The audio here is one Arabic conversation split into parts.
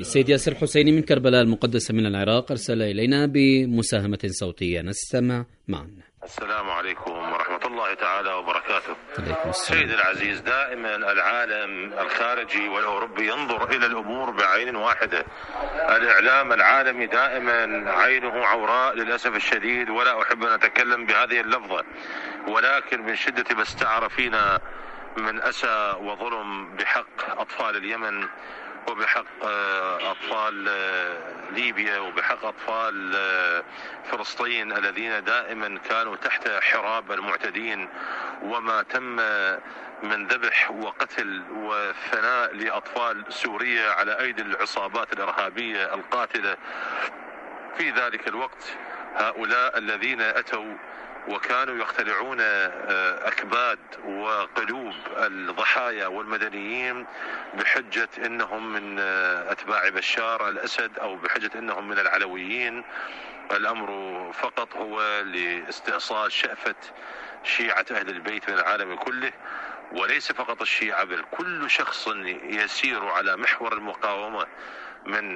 السيد ياسر حسيني من كربلاء المقدسة من العراق أرسل إلينا بمساهمة صوتية، نستمع معا. السلام عليكم ورحمة الله تعالى وبركاته. سيدي العزيز، دائما العالم الخارجي والأوروبي ينظر إلى الأمور بعين واحدة. الإعلام العالمي دائما عينه عوراء للأسف الشديد، ولا أحب أن أتكلم بهذه اللفظة، ولكن من شدة ما استعر فينا من أسى وظلم بحق أطفال اليمن وبحق أطفال ليبيا وبحق أطفال فلسطين الذين دائما كانوا تحت حراب المعتدين، وما تم من ذبح وقتل وفناء لأطفال سوريا على أيدي العصابات الإرهابية القاتلة. في ذلك الوقت هؤلاء الذين أتوا وكانوا يخترعون أكباد وقلوب الضحايا والمدنيين بحجة إنهم من أتباع بشار الأسد أو بحجة إنهم من العلويين، الأمر فقط هو لاستئصال شأفة شيعة أهل البيت من العالم كله، وليس فقط الشيعة بل كل شخص يسير على محور المقاومة من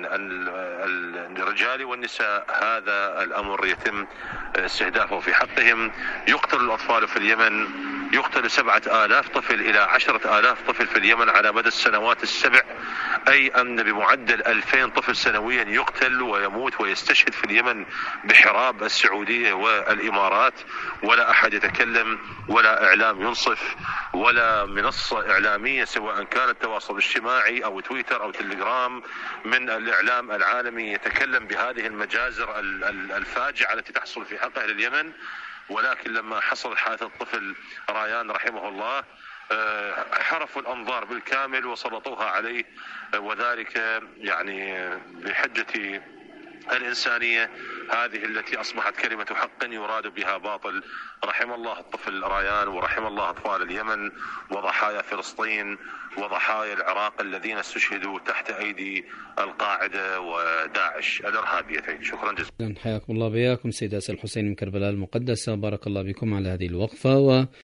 الرجال والنساء. هذا الأمر يتم استهدافه في حقهم. يقتل الأطفال في اليمن، يقتل 7,000 طفل إلى 10,000 طفل في اليمن على مدى السنوات السبع، أي أن بمعدل 2000 طفل سنويا يقتل ويموت ويستشهد في اليمن بحراب السعودية والإمارات، ولا أحد يتكلم، ولا إعلام ينصف، ولا منصة إعلامية سواء كان التواصل الاجتماعي أو تويتر أو تليجرام من الإعلام العالمي يتكلم بهذه المجازر الفاجعة التي تحصل في حق أهل اليمن. ولكن لما حصل حادث الطفل ريان رحمه الله حرفوا الأنظار بالكامل وسلطوها عليه، وذلك يعني بحجة الإنسانية هذه التي أصبحت كلمة حق يراد بها باطل. رحم الله الطفل ريان ورحم الله أطفال اليمن وضحايا فلسطين وضحايا العراق الذين استشهدوا تحت أيدي القاعدة وداعش الإرهابيتين. شكرا جزيلا. حياكم الله. بياكم سيد ياسر الحسيني من كربلاء المقدسة، بارك الله بكم على هذه الوقفة.